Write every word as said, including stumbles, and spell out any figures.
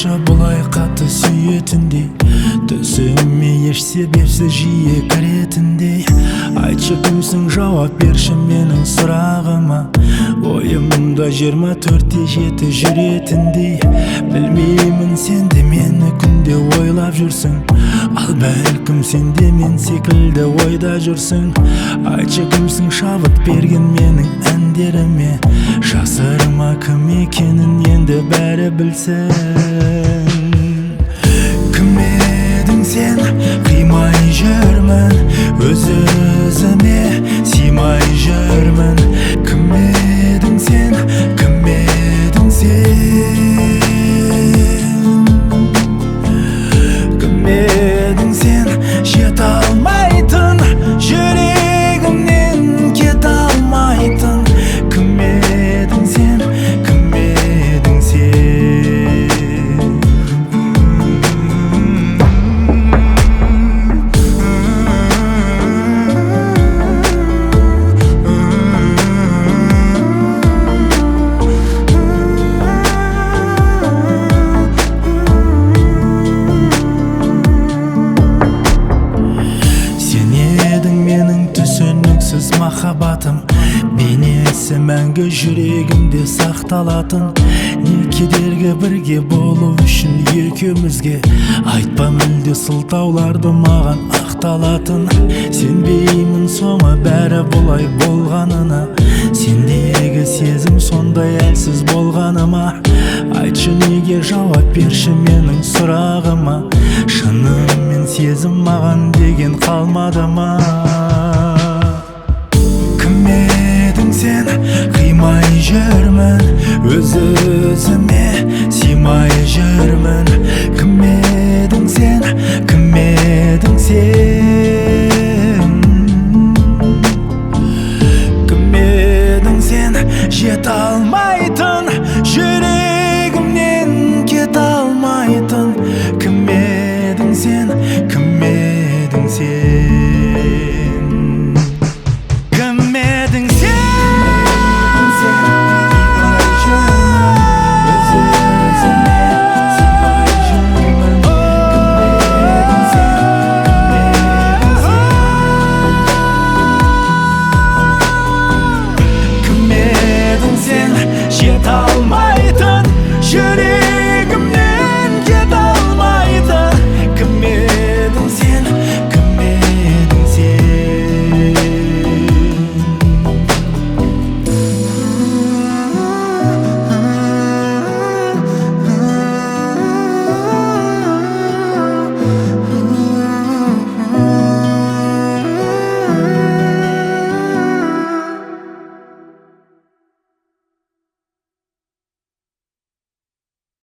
қанша бұлай қатты сүйетіндей, түсіме еш себепсіз жиі кіретіндей. Айтшы кімсің, жауап берші менің сұрағыма. Ойымда жиырма төртте жеті жүретіндей. Білмеймін, сен де мені күнде ойлап жүрсің, ал бәлкім сен де мен секілді ойда жүрсің. Айтшы кімсің, шабыт берген менің әндеріме. Жасырма кім екенін енді бәрі білсін. Кім едің сен, қимай жүрмін, өз-өзіме симай жүрмін. Кім едің сен, кім едің сен, кім едің сен, жете алмайтын, жүрегімнен кете алмайтын. Кім едің сен, кім едің сен. Махаббатым, бейнесі мәңгі жүрегімде сақталатын. Не кедергі бірге болу үшін екеумізге, айтпа мүлде сылтауларды маған ақталатын. Сенбеймін соңы бәрі бұлай болғанына, сендегі сезім сондай әлсіз болғаныма. Айтшы неге, жауап берші менің сұрағыма. Шынымен сезім маған деген қалмады ма? Кім едің сен, қимай жүрмін, өз-өзіме симай жүрмін. Кім